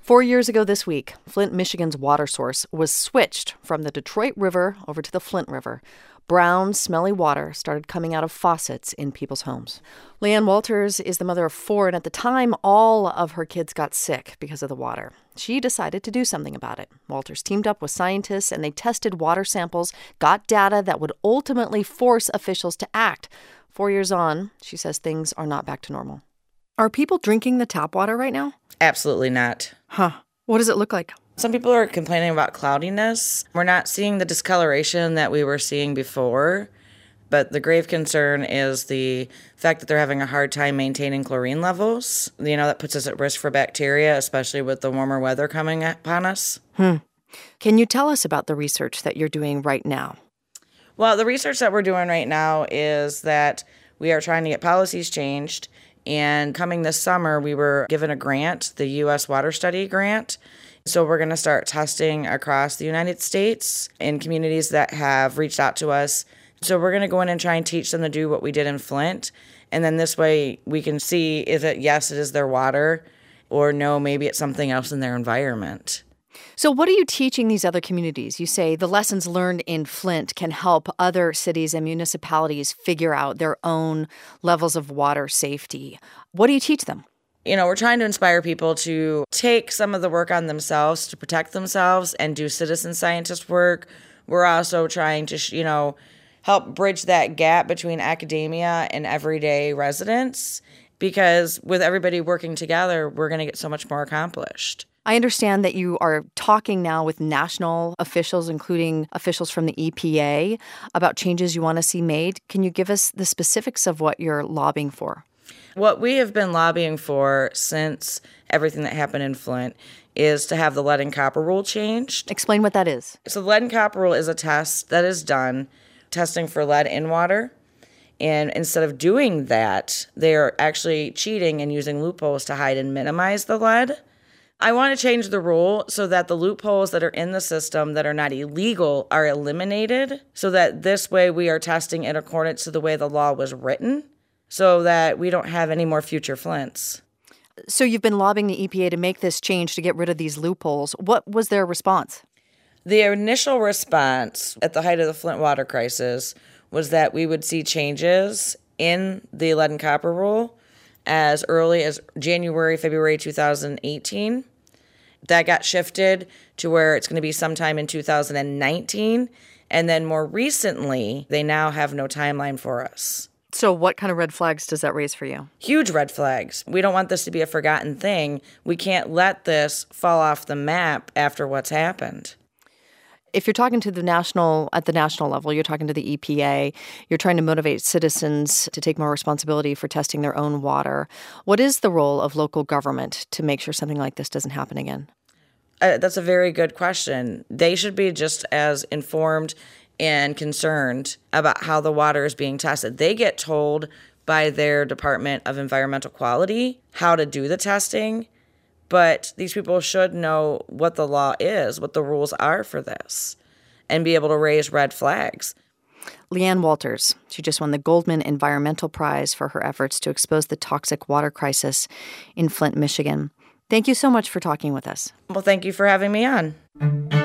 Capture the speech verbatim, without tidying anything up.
Four years ago this week, Flint, Michigan's water source was switched from the Detroit River over to the Flint River. Brown, smelly water started coming out of faucets in people's homes. Leanne Walters is the mother of four, and at the time, all of her kids got sick because of the water. She decided to do something about it. Walters teamed up with scientists, and they tested water samples, got data that would ultimately force officials to act. Four years on, she says things are not back to normal. Are people drinking the tap water right now? Absolutely not. Huh. What does it look like? Some people are complaining about cloudiness. We're not seeing the discoloration that we were seeing before, but the grave concern is the fact that they're having a hard time maintaining chlorine levels. You know, that puts us at risk for bacteria, especially with the warmer weather coming upon us. Hmm. Can you tell us about the research that you're doing right now? Well, the research that we're doing right now is that we are trying to get policies changed. And coming this summer, we were given a grant, the U S Water Study Grant. So we're going to start testing across the United States in communities that have reached out to us. So we're going to go in and try and teach them to do what we did in Flint. And then this way we can see, is it, yes, it is their water, or no, maybe it's something else in their environment. So what are you teaching these other communities? You say the lessons learned in Flint can help other cities and municipalities figure out their own levels of water safety. What do you teach them? You know, we're trying to inspire people to take some of the work on themselves to protect themselves and do citizen scientist work. We're also trying to, you know, help bridge that gap between academia and everyday residents, because with everybody working together, we're going to get so much more accomplished. I understand that you are talking now with national officials, including officials from the E P A, about changes you want to see made. Can you give us the specifics of what you're lobbying for? What we have been lobbying for since everything that happened in Flint is to have the lead and copper rule changed. Explain what that is. So the lead and copper rule is a test that is done, testing for lead in water. And instead of doing that, they are actually cheating and using loopholes to hide and minimize the lead. I want to change the rule so that the loopholes that are in the system that are not illegal are eliminated, so that this way we are testing in accordance to the way the law was written, so that we don't have any more future Flints. So you've been lobbying the E P A to make this change to get rid of these loopholes. What was their response? The initial response at the height of the Flint water crisis was that we would see changes in the lead and copper rule as early as January, February two thousand eighteen. That got shifted to where it's going to be sometime in two thousand nineteen. And then more recently, they now have no timeline for us. So what kind of red flags does that raise for you? Huge red flags. We don't want this to be a forgotten thing. We can't let this fall off the map after what's happened. If you're talking to the national, at the national level, you're talking to the E P A, you're trying to motivate citizens to take more responsibility for testing their own water. What is the role of local government to make sure something like this doesn't happen again? Uh, that's a very good question. They should be just as informed and concerned about how the water is being tested. They get told by their Department of Environmental Quality how to do the testing, but these people should know what the law is, what the rules are for this, and be able to raise red flags. Leanne Walters, she just won the Goldman Environmental Prize for her efforts to expose the toxic water crisis in Flint, Michigan. Thank you so much for talking with us. Well, thank you for having me on.